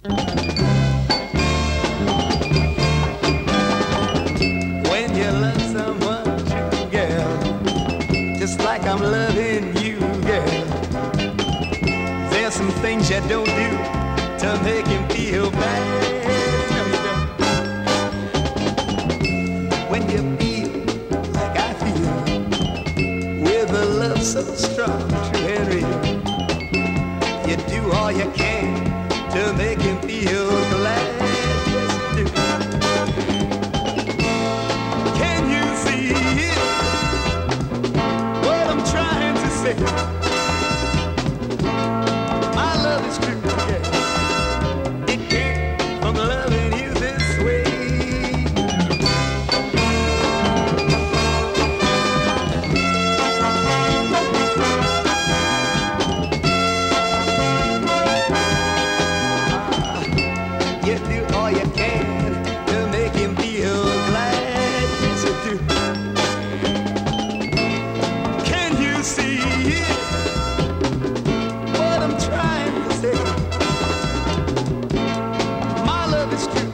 When you love someone, girl, just like I'm loving you, girl, there's some things you don't do to make him feel bad. When you feel like I feel, with a love so strong, true and real, you do all you can to make him feel glad. Yes, you do. Can you see it? What I'm trying to say? My love is true, yeah. It came from loving you this way. You do all you can to make him feel glad. Yes, you do. Can you see it? What I'm trying to say? My love is true.